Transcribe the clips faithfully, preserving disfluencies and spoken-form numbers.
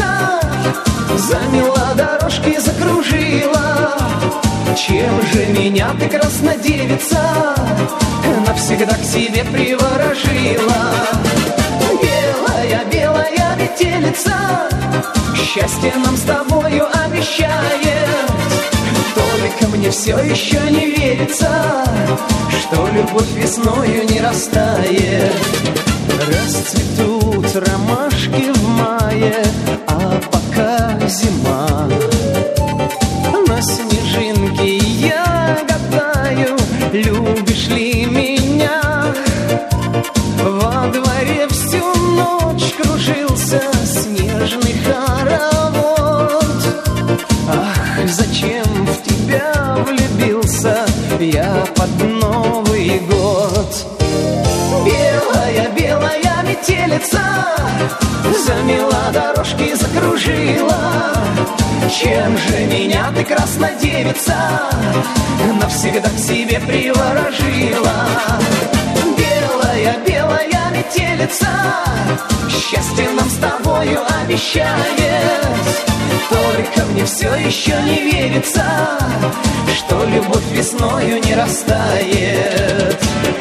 метелица, замела дорожки, закружила. Чем же меня ты, краснодевица, навсегда к себе приворожила? Белая, белая метелица, счастье нам с тобою обещает. Только мне все еще не верится, что любовь весною не растает. Расцветут ромашки в мае, а пока зима. На снежинке я гадаю, любишь ли меня. Во дворе всю ночь кружился снежный хоровод. Ах, зачем в тебя влюбился я под Новый год? Белая, белая метелица, замела дорожки, закружила. Чем же меня ты, краснодевица, навсегда к себе приворожила? Белая, белая метелица, счастье нам с тобою обещает. Только мне все еще не верится, что любовь весною не растает.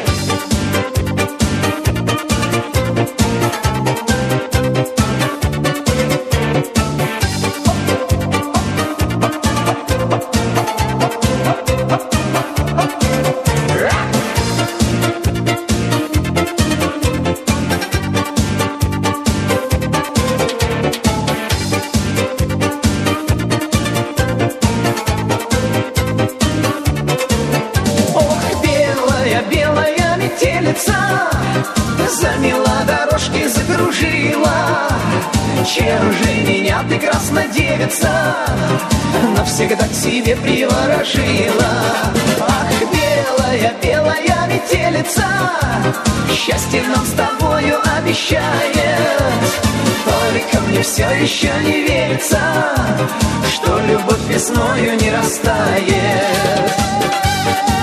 Замела дорожки, закружила. Чем же меня ты, краснодевица, навсегда к себе приворожила? Ах, белая, белая метелица, счастье нам с тобою обещает. Только мне все еще не верится, что любовь весною не растает.